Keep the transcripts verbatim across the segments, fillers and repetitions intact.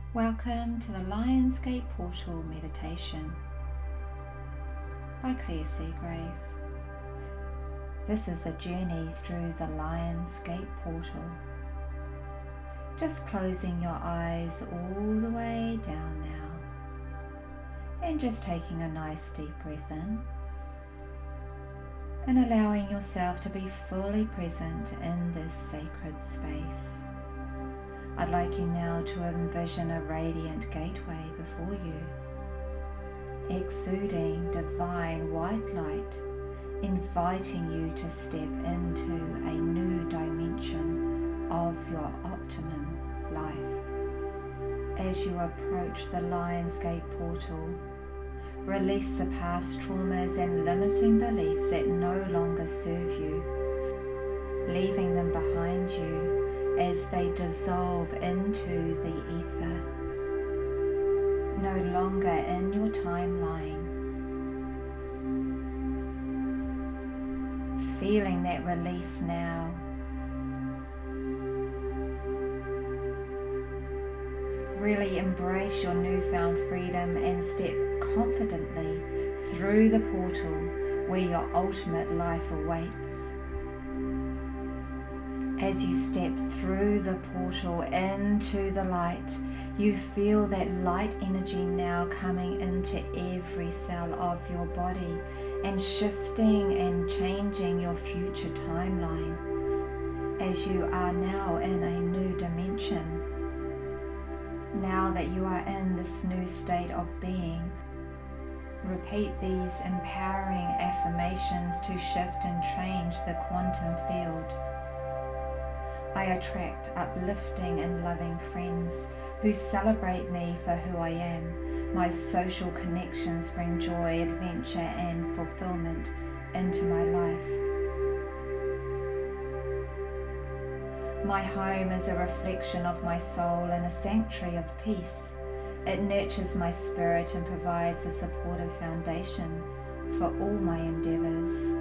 Welcome to the Lionsgate Portal Meditation by Claire Seagrave. This is a journey through the Lionsgate Portal. Just closing your eyes all the way down now and just taking a nice deep breath in and allowing yourself to be fully present in this sacred space. I'd like you now to envision a radiant gateway before you, exuding divine white light, inviting you to step into a new dimension of your optimum life. As you approach the Lionsgate portal, release the past traumas and limiting beliefs that no longer serve you, leaving them behind you as they dissolve into the ether, no longer in your timeline. Feeling that release now. Really embrace your newfound freedom and step confidently through the portal where your ultimate life awaits. As you step through the portal into the light, you feel that light energy now coming into every cell of your body and shifting and changing your future timeline as you are now in a new dimension. Now that you are in this new state of being, repeat these empowering affirmations to shift and change the quantum field. I attract uplifting and loving friends who celebrate me for who I am. My social connections bring joy, adventure, and fulfillment into my life. My home is a reflection of my soul and a sanctuary of peace. It nurtures my spirit and provides a supportive foundation for all my endeavours.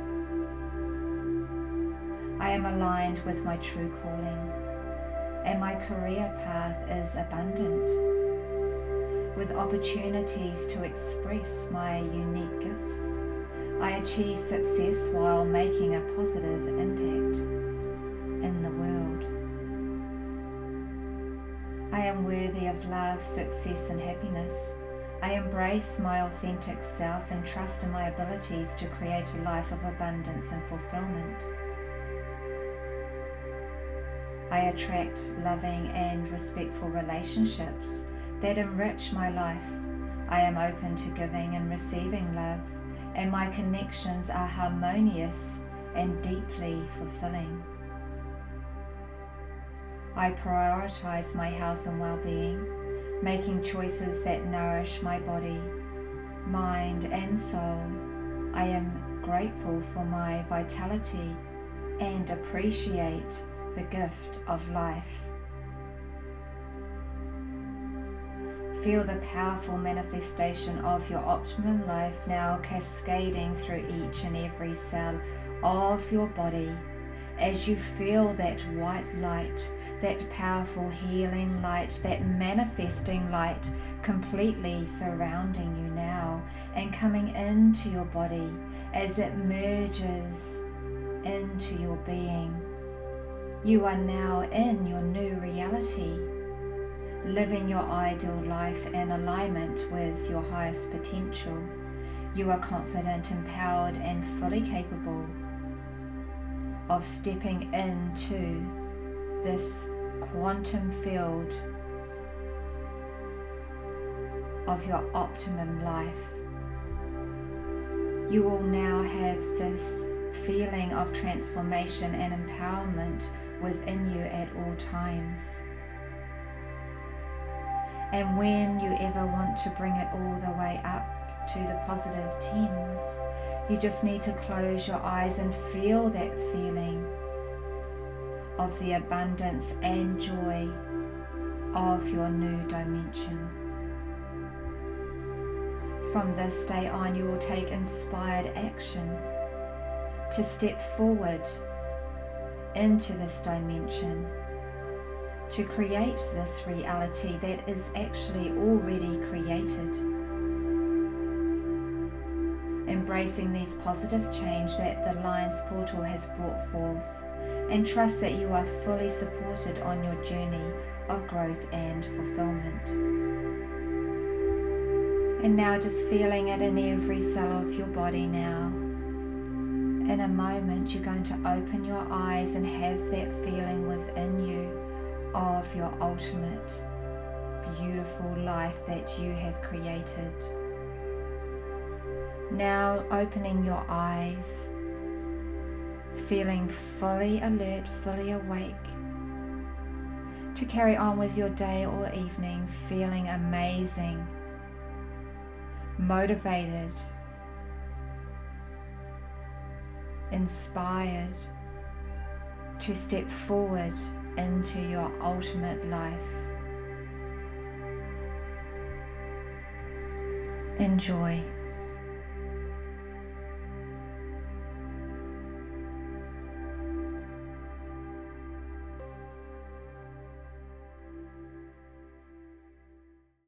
I am aligned with my true calling, and my career path is abundant, with opportunities to express my unique gifts. I achieve success while making a positive impact in the world. I am worthy of love, success, and happiness. I embrace my authentic self and trust in my abilities to create a life of abundance and fulfillment. I attract loving and respectful relationships that enrich my life. I am open to giving and receiving love, and my connections are harmonious and deeply fulfilling. I prioritize my health and well-being, making choices that nourish my body, mind, and soul. I am grateful for my vitality and appreciate the gift of life. Feel the powerful manifestation of your optimum life now cascading through each and every cell of your body as you feel that white light, that powerful healing light, that manifesting light completely surrounding you now and coming into your body as it merges into your being. You are now in your new reality, living your ideal life in alignment with your highest potential. You are confident, empowered, and fully capable of stepping into this quantum field of your optimum life. You will now have this feeling of transformation and empowerment within you at all times. And when you ever want to bring it all the way up to the positive tens, you just need to close your eyes and feel that feeling of the abundance and joy of your new dimension. From this day on, you will take inspired action to step forward into this dimension, to create this reality that is actually already created. Embracing these positive change that the Lion's Portal has brought forth, and trust that you are fully supported on your journey of growth and fulfillment. And now just feeling it in every cell of your body now. In a moment you're going to open your eyes and have that feeling within you of your ultimate beautiful life that you have created. Now opening your eyes, feeling fully alert, fully awake, to carry on with your day or evening, feeling amazing, motivated, inspired to step forward into your ultimate life. Enjoy.